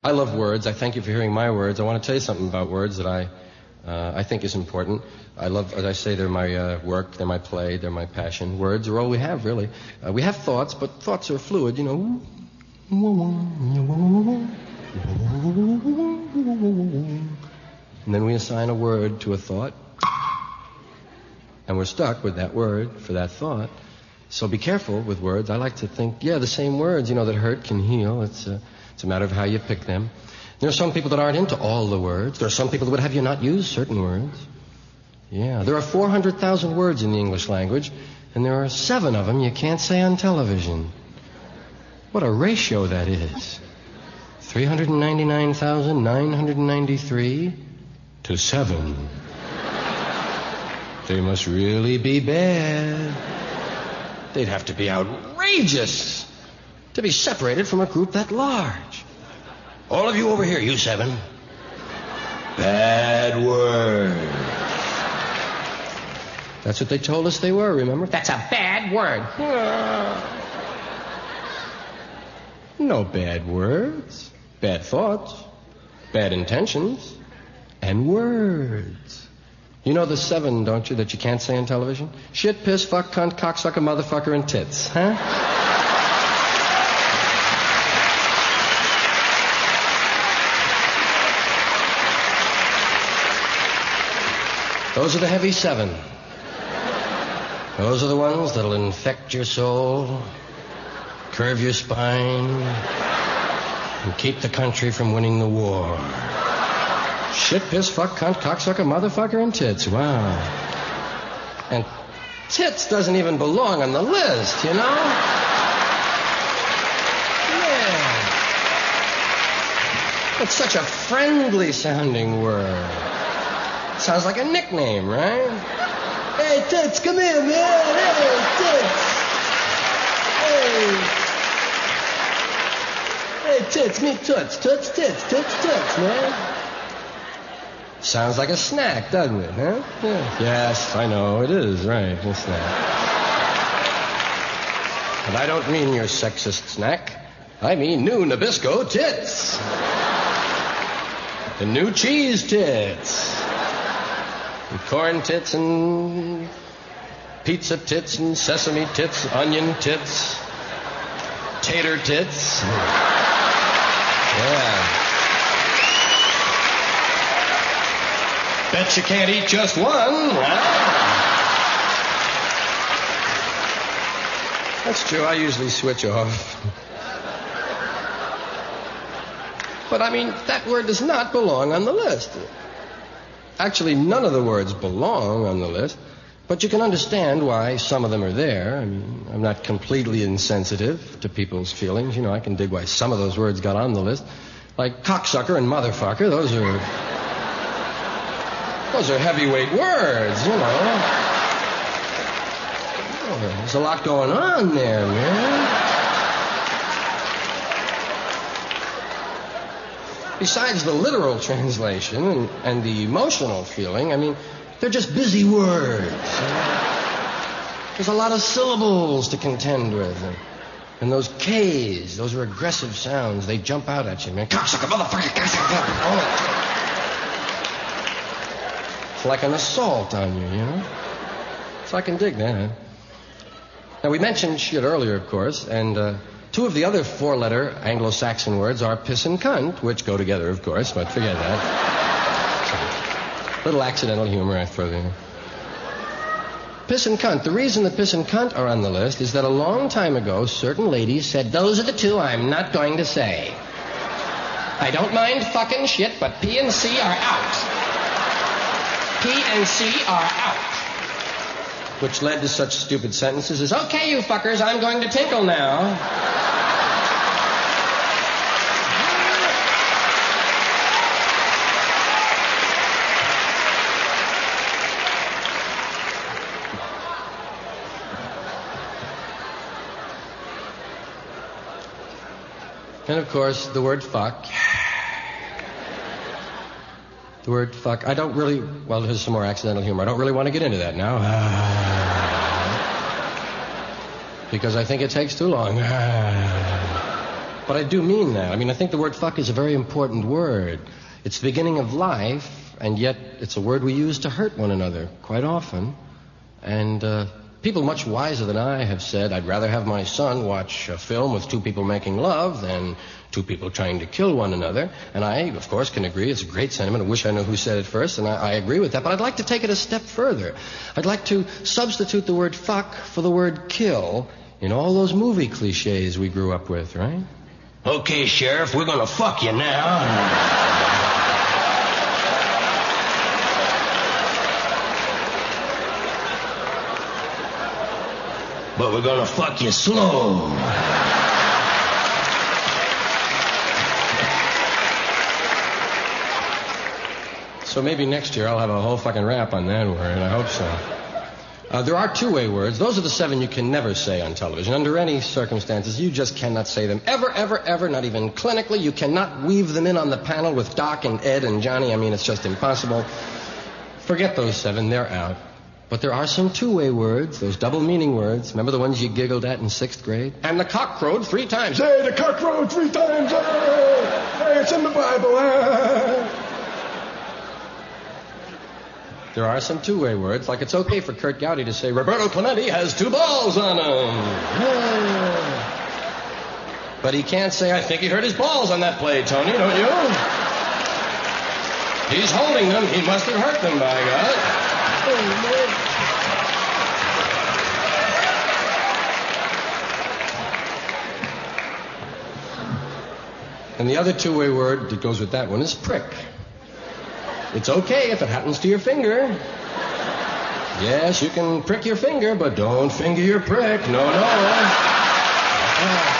I love words. I thank you for hearing my words. I want to tell you something about words that I think is important. I love, as I say, they're my work, they're my play, they're my passion. Words are all we have, really. We have thoughts, but thoughts are fluid, you know. And then we assign a word to a thought, and we're stuck with that word for that thought. So be careful with words. I like to think, the same words, that hurt can heal. It's a matter of how you pick them. There are some people that aren't into all the words. There are some people that would have you not use certain words. Yeah, there are 400,000 words in the English language, and there are 7 of them you can't say on television. What a ratio that is. 399,993 to 7. They must really be bad. They'd have to be outrageous to be separated from a group that large. All of you over here, you 7. Bad word. That's what they told us they were, remember? That's a bad word. No bad words. Bad thoughts. Bad intentions. And words. You know the 7, don't you, that you can't say on television? Shit, piss, fuck, cunt, cocksucker, motherfucker, and tits. Huh? Those are the heavy 7. Those are the ones that'll infect your soul, curve your spine, and keep the country from winning the war. Shit, piss, fuck, cunt, cocksucker, motherfucker, and tits. Wow. And tits doesn't even belong on the list, you know? Yeah. It's such a friendly-sounding word. Sounds like a nickname, right? Hey, tits, come here, man. Hey, tits. Hey, tits, meet toots. Toots, tits, tits, toots, man. Sounds like a snack, doesn't it, huh? Yeah. Yes, I know, it is, right, a snack. But I don't mean your sexist snack. I mean new Nabisco tits. The new cheese tits. And corn tits and pizza tits and sesame tits, onion tits, tater tits. Yeah. Bet you can't eat just one. That's true. I usually switch off. But, I mean, that word does not belong on the list. Actually, none of the words belong on the list, but you can understand why some of them are there. I mean, I'm not completely insensitive to people's feelings. I can dig why some of those words got on the list. Like cocksucker and motherfucker, those are heavyweight words, Oh, there's a lot going on there, man. Besides the literal translation and the emotional feeling, I mean, they're just busy words. There's a lot of syllables to contend with. And those K's, those are aggressive sounds. They jump out at you, man. Cocksucker, motherfucker, cocksucker. It's like an assault on you, So I can dig that. Now, we mentioned shit earlier, of course, and 2 of the other 4-letter Anglo-Saxon words are piss and cunt, which go together, of course, but forget that. Little accidental humor I throw there. Piss and cunt. The reason that piss and cunt are on the list is that a long time ago, certain ladies said, those are the 2 I'm not going to say. I don't mind fucking shit, but P and C are out. P and C are out. Which led to such stupid sentences as, okay, you fuckers, I'm going to tinkle now. And, of course, the word fuck. The word fuck. I don't really... Well, there's some more accidental humor. I don't really want to get into that now. Because I think it takes too long. But I do mean that. I mean, I think the word fuck is a very important word. It's the beginning of life, and yet it's a word we use to hurt one another quite often. And people much wiser than I have said, I'd rather have my son watch a film with two people making love than two people trying to kill one another. And I, of course, can agree. It's a great sentiment. I wish I knew who said it first, and I agree with that. But I'd like to take it a step further. I'd like to substitute the word fuck for the word kill in all those movie cliches we grew up with, right? Okay, Sheriff, we're gonna fuck you now. But we're gonna fuck you slow. So maybe next year I'll have a whole fucking rap on that word. I hope so. There are two-way words. Those are the 7 you can never say on television. Under any circumstances, you just cannot say them. Ever, ever, ever, not even clinically. You cannot weave them in on the panel with Doc and Ed and Johnny. I mean, it's just impossible. Forget those 7. They're out. But there are some two-way words, those double-meaning words. Remember the ones you giggled at in 6th grade? And the cock crowed 3 times. Hey, the cock crowed 3 times. Hey, it's in the Bible. There are some two-way words, like it's okay for Kurt Gowdy to say, Roberto Clemente has 2 balls on him. But he can't say, I think he hurt his balls on that play, Tony, don't you? He's holding them. He must have hurt them, by God. And the other two-way word that goes with that one is prick. It's okay if it happens to your finger. Yes, you can prick your finger, but don't finger your prick. No, no.